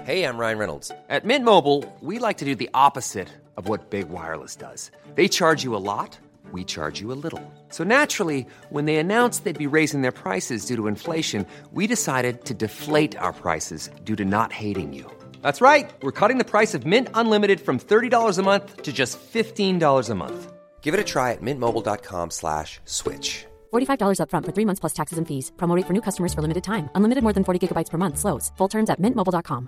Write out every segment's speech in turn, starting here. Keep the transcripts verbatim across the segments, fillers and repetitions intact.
Hey, I'm Ryan Reynolds. At Mint Mobile, we like to do the opposite of what Big Wireless does. They charge you a lot, we charge you a little. So naturally, when they announced they'd be raising their prices due to inflation, we decided to deflate our prices due to not hating you. That's right. We're cutting the price of Mint Unlimited from thirty dollars a month to just fifteen dollars a month. Give it a try at mintmobile.com slash switch. forty-five dollars up front for three months plus taxes and fees. Promo rate for new customers for limited time. Unlimited more than forty gigabytes per month. Slows full terms at mint mobile dot com.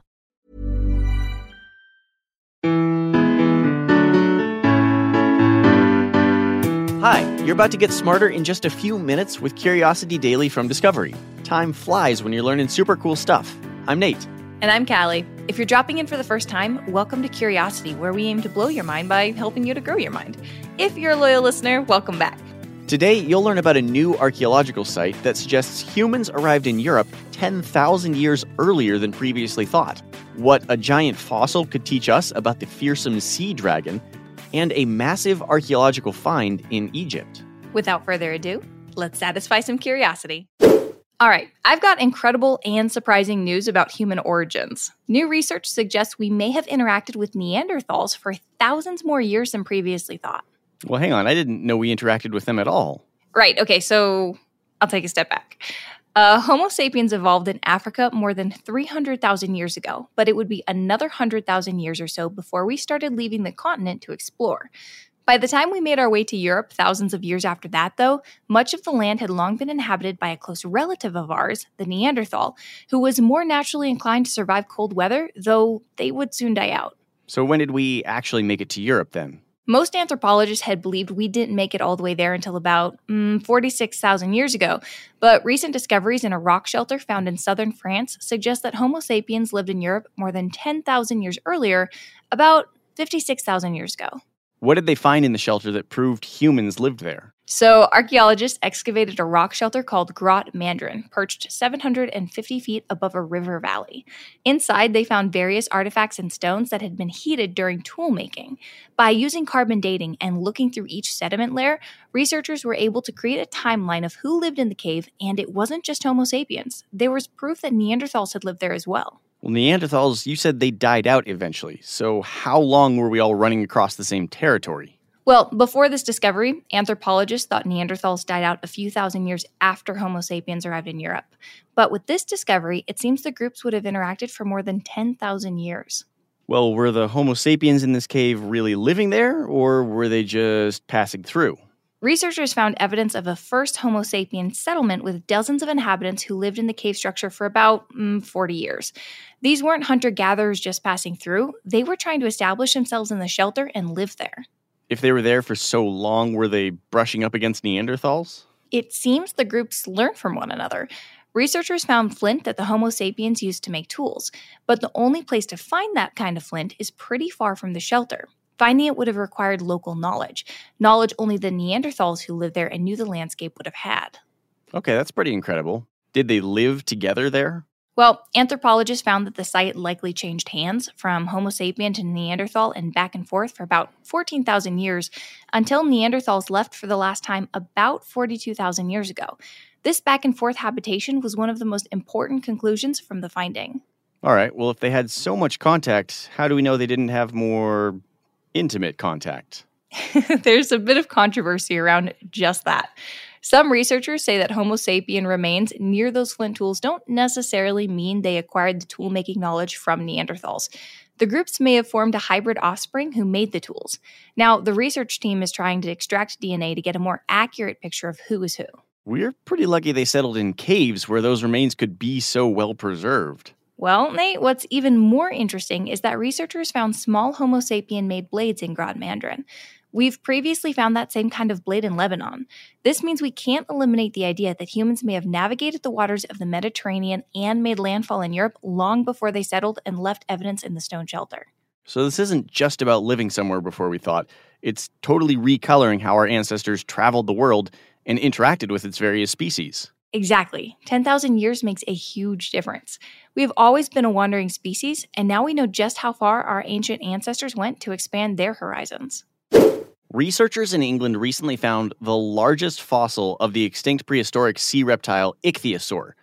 Hi, you're about to get smarter in just a few minutes with Curiosity Daily from Discovery. Time flies when you're learning super cool stuff. I'm Nate. And I'm Callie. If you're dropping in for the first time, welcome to Curiosity, where we aim to blow your mind by helping you to grow your mind. If you're a loyal listener, welcome back. Today, you'll learn about a new archaeological site that suggests humans arrived in Europe ten thousand years earlier than previously thought, what a giant fossil could teach us about the fearsome sea dragon, and a massive archaeological find in Egypt. Without further ado, let's satisfy some curiosity. All right, I've got incredible and surprising news about human origins. New research suggests we may have interacted with Neanderthals for thousands more years than previously thought. Well, hang on, I didn't know we interacted with them at all. Right, okay, so I'll take a step back. Uh, Homo sapiens evolved in Africa more than three hundred thousand years ago, but it would be another one hundred thousand years or so before we started leaving the continent to explore. By the time we made our way to Europe thousands of years after that, though, much of the land had long been inhabited by a close relative of ours, the Neanderthal, who was more naturally inclined to survive cold weather, though they would soon die out. So when did we actually make it to Europe then? Most anthropologists had believed we didn't make it all the way there until about mm, forty-six thousand years ago, but recent discoveries in a rock shelter found in southern France suggest that Homo sapiens lived in Europe more than ten thousand years earlier, about fifty-six thousand years ago. What did they find in the shelter that proved humans lived there? So, archaeologists excavated a rock shelter called Grotte Mandrin, perched seven hundred fifty feet above a river valley. Inside, they found various artifacts and stones that had been heated during tool making. By using carbon dating and looking through each sediment layer, researchers were able to create a timeline of who lived in the cave, and it wasn't just Homo sapiens. There was proof that Neanderthals had lived there as well. Well, Neanderthals, you said they died out eventually. So how long were we all running across the same territory? Well, before this discovery, anthropologists thought Neanderthals died out a few thousand years after Homo sapiens arrived in Europe. But with this discovery, it seems the groups would have interacted for more than ten thousand years. Well, were the Homo sapiens in this cave really living there, or were they just passing through? Researchers found evidence of a first Homo sapien settlement with dozens of inhabitants who lived in the cave structure for about mm, forty years. These weren't hunter-gatherers just passing through. They were trying to establish themselves in the shelter and live there. If they were there for so long, were they brushing up against Neanderthals? It seems the groups learned from one another. Researchers found flint that the Homo sapiens used to make tools, but the only place to find that kind of flint is pretty far from the shelter. Finding it would have required local knowledge, knowledge only the Neanderthals who lived there and knew the landscape would have had. Okay, that's pretty incredible. Did they live together there? Well, anthropologists found that the site likely changed hands from Homo sapien to Neanderthal and back and forth for about fourteen thousand years until Neanderthals left for the last time about forty-two thousand years ago. This back and forth habitation was one of the most important conclusions from the finding. All right, well, if they had so much contact, how do we know they didn't have more intimate contact? There's a bit of controversy around just that. Some researchers say that Homo sapien remains near those flint tools don't necessarily mean they acquired the tool-making knowledge from Neanderthals. The groups may have formed a hybrid offspring who made the tools. Now, the research team is trying to extract D N A to get a more accurate picture of who is who. We're pretty lucky they settled in caves where those remains could be so well preserved. Well, Nate, what's even more interesting is that researchers found small Homo sapien-made blades in Grotte Mandrin. We've previously found that same kind of blade in Lebanon. This means we can't eliminate the idea that humans may have navigated the waters of the Mediterranean and made landfall in Europe long before they settled and left evidence in the stone shelter. So this isn't just about living somewhere before we thought. It's totally recoloring how our ancestors traveled the world and interacted with its various species. Exactly. ten thousand years makes a huge difference. We have always been a wandering species, and now we know just how far our ancient ancestors went to expand their horizons. Researchers in England recently found the largest fossil of the extinct prehistoric sea reptile Ichthyosaur.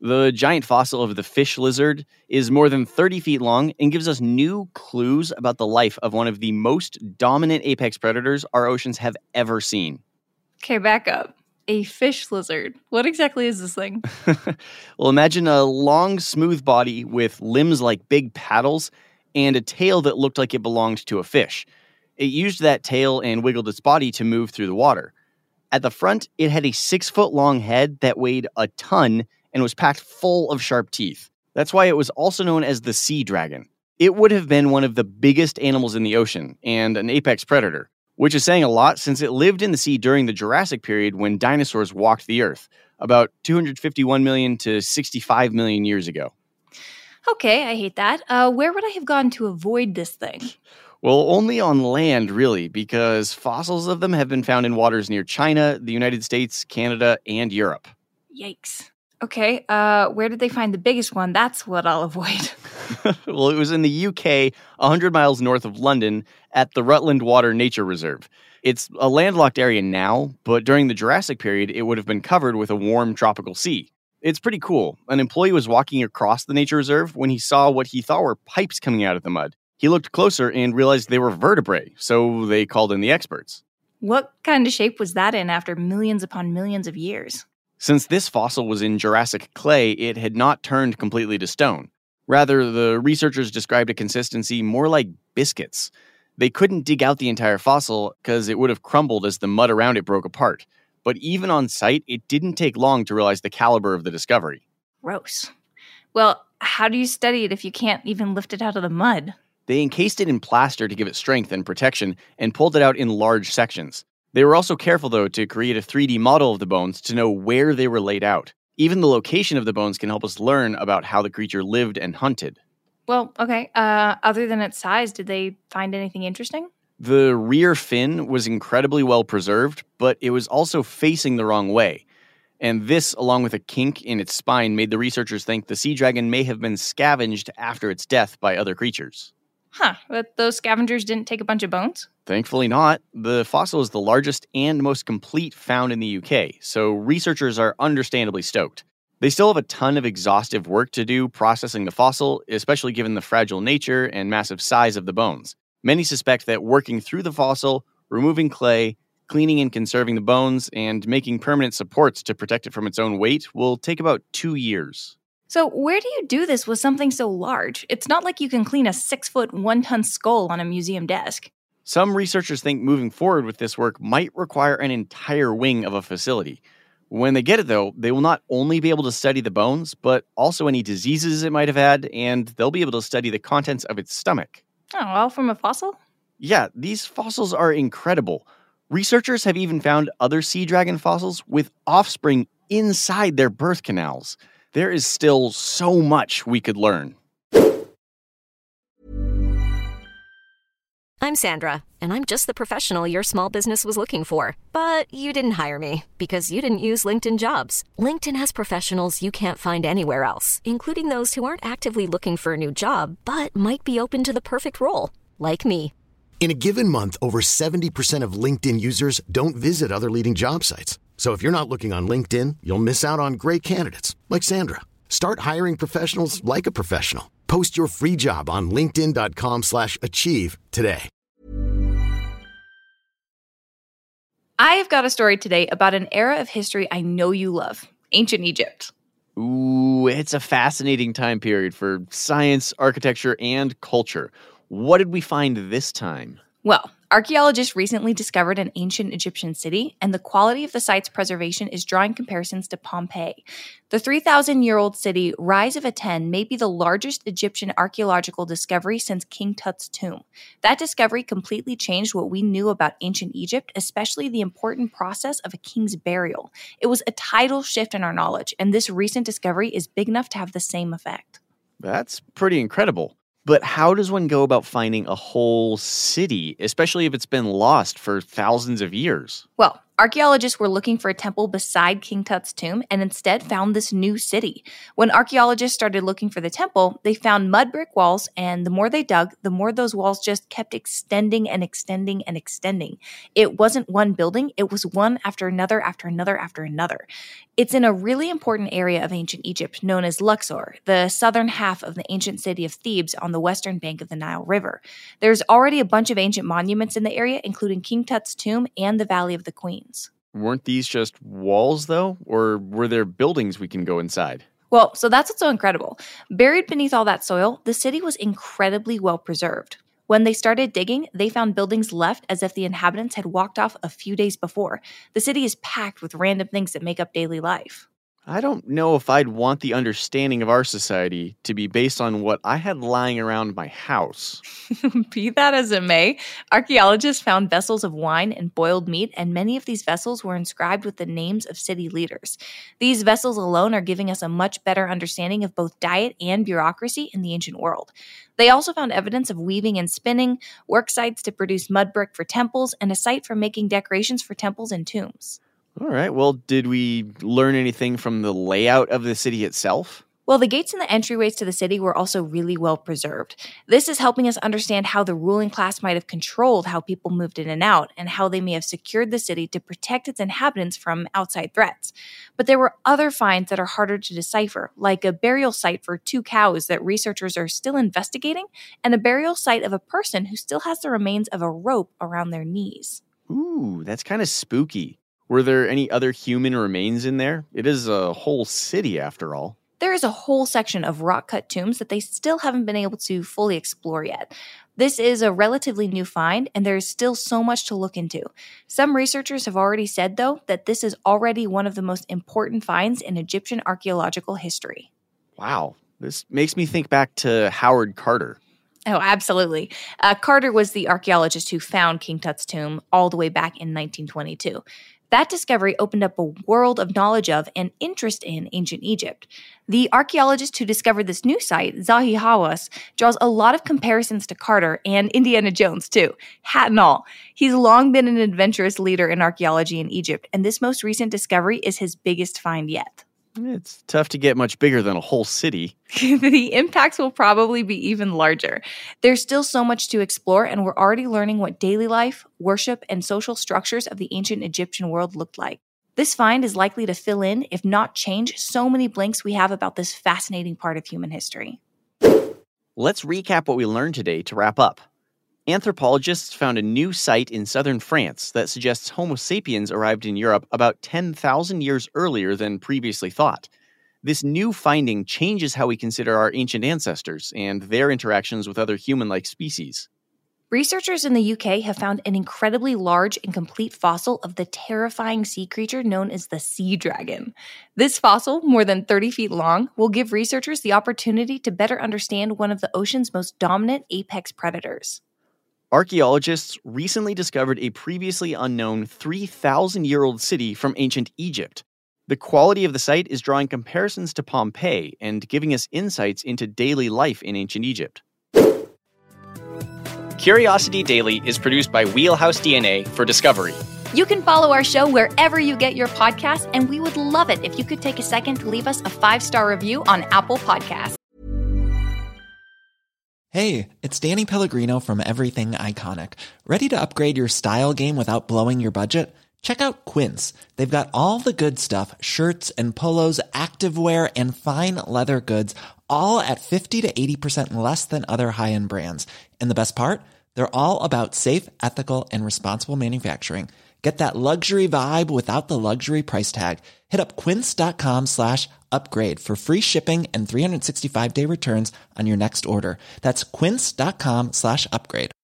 The giant fossil of the fish lizard is more than thirty feet long and gives us new clues about the life of one of the most dominant apex predators our oceans have ever seen. Okay, back up. A fish lizard. What exactly is this thing? Well, imagine a long, smooth body with limbs like big paddles and a tail that looked like it belonged to a fish. It used that tail and wiggled its body to move through the water. At the front, it had a six-foot-long head that weighed a ton and was packed full of sharp teeth. That's why it was also known as the sea dragon. It would have been one of the biggest animals in the ocean and an apex predator, which is saying a lot since it lived in the sea during the Jurassic period when dinosaurs walked the Earth, about two hundred fifty-one million to sixty-five million years ago. Okay, I hate that. Uh, where would I have gone to avoid this thing? Well, only on land, really, because fossils of them have been found in waters near China, the United States, Canada, and Europe. Yikes. Okay, uh, where did they find the biggest one? That's what I'll avoid. Well, it was in the U K, one hundred miles north of London, at the Rutland Water Nature Reserve. It's a landlocked area now, but during the Jurassic period, it would have been covered with a warm tropical sea. It's pretty cool. An employee was walking across the nature reserve when he saw what he thought were pipes coming out of the mud. He looked closer and realized they were vertebrae, so they called in the experts. What kind of shape was that in after millions upon millions of years? Since this fossil was in Jurassic clay, it had not turned completely to stone. Rather, the researchers described a consistency more like biscuits. They couldn't dig out the entire fossil because it would have crumbled as the mud around it broke apart. But even on site, it didn't take long to realize the caliber of the discovery. Gross. Well, how do you study it if you can't even lift it out of the mud? They encased it in plaster to give it strength and protection and pulled it out in large sections. They were also careful, though, to create a three D model of the bones to know where they were laid out. Even the location of the bones can help us learn about how the creature lived and hunted. Well, okay. Uh, other than its size, did they find anything interesting? The rear fin was incredibly well preserved, but it was also facing the wrong way. And this, along with a kink in its spine, made the researchers think the sea dragon may have been scavenged after its death by other creatures. Huh, but those scavengers didn't take a bunch of bones? Thankfully not. The fossil is the largest and most complete found in the U K, so researchers are understandably stoked. They still have a ton of exhaustive work to do processing the fossil, especially given the fragile nature and massive size of the bones. Many suspect that working through the fossil, removing clay, cleaning and conserving the bones, and making permanent supports to protect it from its own weight will take about two years. So where do you do this with something so large? It's not like you can clean a six-foot, one-ton skull on a museum desk. Some researchers think moving forward with this work might require an entire wing of a facility. When they get it, though, they will not only be able to study the bones, but also any diseases it might have had, and they'll be able to study the contents of its stomach. Oh, all from a fossil? Yeah, these fossils are incredible. Researchers have even found other sea dragon fossils with offspring inside their birth canals. There is still so much we could learn. I'm Sandra, and I'm just the professional your small business was looking for. But you didn't hire me because you didn't use LinkedIn Jobs. LinkedIn has professionals you can't find anywhere else, including those who aren't actively looking for a new job, but might be open to the perfect role, like me. In a given month, over seventy percent of LinkedIn users don't visit other leading job sites. So if you're not looking on LinkedIn, you'll miss out on great candidates like Sandra. Start hiring professionals like a professional. Post your free job on linkedin.com slash achieve today. I have got a story today about an era of history I know you love, ancient Egypt. Ooh, it's a fascinating time period for science, architecture, and culture. What did we find this time? Well, archaeologists recently discovered an ancient Egyptian city, and the quality of the site's preservation is drawing comparisons to Pompeii. The three thousand year old city, Rise of Aten, may be the largest Egyptian archaeological discovery since King Tut's tomb. That discovery completely changed what we knew about ancient Egypt, especially the important process of a king's burial. It was a tidal shift in our knowledge, and this recent discovery is big enough to have the same effect. That's pretty incredible. But how does one go about finding a whole city, especially if it's been lost for thousands of years? Well, Archaeologists were looking for a temple beside King Tut's tomb and instead found this new city. When archaeologists started looking for the temple, they found mud brick walls, and the more they dug, the more those walls just kept extending and extending and extending. It wasn't one building, it was one after another after another after another. It's in a really important area of ancient Egypt known as Luxor, the southern half of the ancient city of Thebes on the western bank of the Nile River. There's already a bunch of ancient monuments in the area, including King Tut's tomb and the Valley of the Queens. Weren't these just walls, though? Or were there buildings we can go inside? Well, so that's what's so incredible. Buried beneath all that soil, the city was incredibly well preserved. When they started digging, they found buildings left as if the inhabitants had walked off a few days before. The city is packed with random things that make up daily life. I don't know if I'd want the understanding of our society to be based on what I had lying around my house. Be that as it may, archaeologists found vessels of wine and boiled meat, and many of these vessels were inscribed with the names of city leaders. These vessels alone are giving us a much better understanding of both diet and bureaucracy in the ancient world. They also found evidence of weaving and spinning, work sites to produce mud brick for temples, and a site for making decorations for temples and tombs. All right, well, did we learn anything from the layout of the city itself? Well, the gates and the entryways to the city were also really well preserved. This is helping us understand how the ruling class might have controlled how people moved in and out, and how they may have secured the city to protect its inhabitants from outside threats. But there were other finds that are harder to decipher, like a burial site for two cows that researchers are still investigating, and a burial site of a person who still has the remains of a rope around their knees. Ooh, that's kind of spooky. Were there any other human remains in there? It is a whole city, after all. There is a whole section of rock-cut tombs that they still haven't been able to fully explore yet. This is a relatively new find, and there is still so much to look into. Some researchers have already said, though, that this is already one of the most important finds in Egyptian archaeological history. Wow, this makes me think back to Howard Carter. Oh, absolutely. Uh, Carter was the archaeologist who found King Tut's tomb all the way back in nineteen twenty-two. That discovery opened up a world of knowledge of and interest in ancient Egypt. The archaeologist who discovered this new site, Zahi Hawass, draws a lot of comparisons to Carter and Indiana Jones, too. Hat and all. He's long been an adventurous leader in archaeology in Egypt, and this most recent discovery is his biggest find yet. It's tough to get much bigger than a whole city. The impacts will probably be even larger. There's still so much to explore, and we're already learning what daily life, worship, and social structures of the ancient Egyptian world looked like. This find is likely to fill in, if not change, so many blanks we have about this fascinating part of human history. Let's recap what we learned today to wrap up. Anthropologists found a new site in southern France that suggests Homo sapiens arrived in Europe about ten thousand years earlier than previously thought. This new finding changes how we consider our ancient ancestors and their interactions with other human-like species. Researchers in the U K have found an incredibly large and complete fossil of the terrifying sea creature known as the sea dragon. This fossil, more than thirty feet long, will give researchers the opportunity to better understand one of the ocean's most dominant apex predators. Archaeologists recently discovered a previously unknown three thousand year old city from ancient Egypt. The quality of the site is drawing comparisons to Pompeii and giving us insights into daily life in ancient Egypt. Curiosity Daily is produced by Wheelhouse D N A for Discovery. You can follow our show wherever you get your podcasts, and we would love it if you could take a second to leave us a five-star review on Apple Podcasts. Hey, it's Danny Pellegrino from Everything Iconic. Ready to upgrade your style game without blowing your budget? Check out Quince. They've got all the good stuff, shirts and polos, activewear, and fine leather goods, all at fifty to eighty percent less than other high-end brands. And the best part? They're all about safe, ethical, and responsible manufacturing. Get that luxury vibe without the luxury price tag. Hit up quince.com slash upgrade for free shipping and three sixty-five day returns on your next order. That's quince.com slash upgrade.